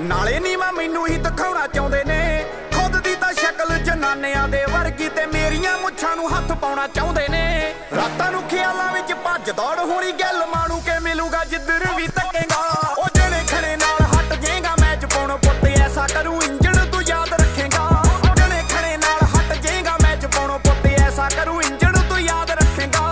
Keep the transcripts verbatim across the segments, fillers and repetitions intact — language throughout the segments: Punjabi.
ਨਾਲੇ ਨੀਵਾਂ ਮੈਨੂੰ ਹੀ ਦਿਖਾਉਣਾ ਚਾਹੁੰਦੇ ਨੇ। ਖੁਦ ਦੀ ਤਾਂ ਸ਼ਕਲ ਜਨਾਨਿਆਂ ਦੇ ਵਰਗੀ ਤੇ ਮੇਰੀਆਂ ਮੁੱਛਾਂ ਨੂੰ ਹੱਥ ਪਾਉਣਾ ਚਾਹੁੰਦੇ ਨੇ। ਰਾਤਾਂ ਨੂੰ ਖਿਆਲਾਂ ਵਿੱਚ ਭੱਜ ਦੌੜ ਹੋਣੀ ਗੱਲ ਮਾਣੂ ਕੇ ਮਿਲੂਗਾ ਜਿੱਧਰ ਵੀ ਤੱਕੇਗਾ। ਉਹ ਜਣੇ ਖਣੇ ਨਾਲ ਹਟ ਜੇਗਾ ਮੈਚ ਪਾਉਣ ਪੁੱਤ ਐਸਾ ਕਰੂ ਇੰਜਣ ਤੂੰ ਯਾਦ ਰੱਖੇਗਾ। ਜਣੇ ਖਣੇ ਨਾਲ ਹਟ ਜੇਗਾ ਮੈਚ ਪਾਉਣ ਪੁੱਤ ਐਸਾ ਕਰੂ ਇੰਜਣ ਤੂੰ ਯਾਦ ਰੱਖੇਗਾ।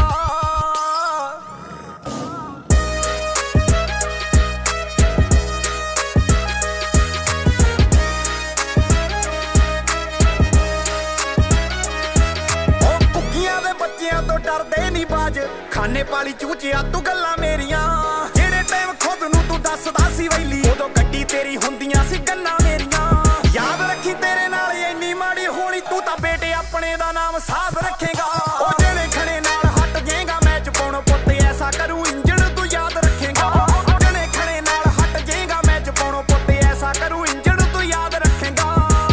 ਬੱਚਿਆਂ ਤੋਂ ਡਰਦੇ ਨੀ ਬਾਜ ਖਾਨੇ ਪਾਲੀ ਚੂਚਿਆ ਤੂੰ ਗੱਲਾਂ ਮੇਰੀਆਂ। ਜਿਹੜੇ ਟਾਈਮ ਖੁਦ ਨੂੰ ਤੂੰ ਦੱਸਦਾ ਸੀ ਵੈਲੀ ਉਦੋਂ ਗੱਡੀ ਤੇਰੀ ਹੁੰਦੀਆਂ ਸੀ ਗੰਨਾਂ ਮੇਰੀਆਂ। ਯਾਦ ਰੱਖੀ ਤੇਰੇ ਨਾਲ ਇੰਨੀ ਮਾੜੀ ਹੋਣੀ ਤੂੰ ਤਾਂ ਬੇਟੇ ਆਪਣੇ ਦਾ ਨਾਮ ਸਾਧ ਰੱਖੇਗਾ। ਉਹ ਜਿਹੜੇ ਖਣੇ ਨਾਲ ਹਟ ਜੇਗਾ ਮੈਚ ਪਾਉਣ ਪੁੱਤ ਐਸਾ ਕਰੂ ਇੰਜਣ ਤੂੰ ਯਾਦ ਰੱਖੇਗਾ। ਜਿਹੜੇ ਖਣੇ ਨਾਲ ਹਟ ਜੇਗਾ ਮੈਚ ਪਾਉਣ ਪੁੱਤ ਐਸਾ ਕਰੂ ਇੰਜਣ ਤੂੰ ਯਾਦ ਰੱਖੇਗਾ।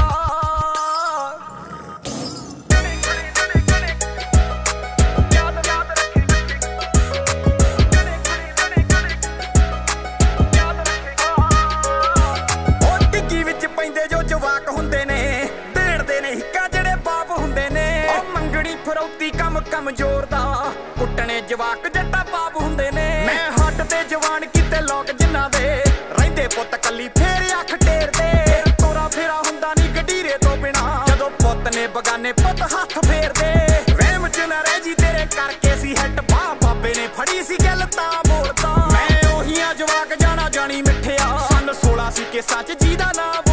ਜਵਾਕ ਹੁੰਦੇ ਨੇ ਦੇੜਦੇ ਨੇ ਹਿੱਕਾ ਜਿਹੜੇ ਬਾਪ ਹੁੰਦੇ ਨੇ। ਉਹ ਮੰਗਣੀ ਫਰੌਤੀ ਕੰਮ ਕਮਜ਼ੋਰ ਦਾ ਕੁੱਟਣੇ ਜਵਾਕ ਜੱਟਾ ਬਾਪ ਹੁੰਦੇ ਨੇ। ਮੈਂ ਹੱਟ ਤੇ ਜਵਾਨ ਕਿਤੇ ਲੋਕ ਜਿਨ੍ਹਾਂ ਦੇ ਰਹਿੰਦੇ ਪੁੱਤ ਕੱਲੀ ਫੇਰ ਅੱਖ ਟੇਰਦੇ। ਤੋਰਾ ਫੇਰਾ ਹੁੰਦਾ ਨੀ ਗਡੀਰੇ ਤੋਂ ਬਿਨਾ ਜਦੋਂ ਪੁੱਤ ਨੇ ਬਗਾਨੇ ਪੁੱਤ ਹੱਥ ਫੇਰਦੇ। ਵਹਿਮ ਚ ਨਾ ਰਹਿ ਜੀ ਤੇਰੇ ਕਰਕੇ ਸੀ ਹਿੱਟ ਬਾਹ ਬਾਬੇ ਨੇ ਫੜੀ ਸੀ ਗੱਲ ਤਾਂ ਬੋਲਦਾ। ਮੈਂ ਉਹੀ ਆ ਜਵਾਕ ਜਾਣਾ ਜਾਣੀ ਮਿੱਠਿਆ ਸੰਨ ਸੋਲਾਂ ਸੀ ਕੇਸਾਂ ਚ ਜਿਹਦਾ ਨਾਮ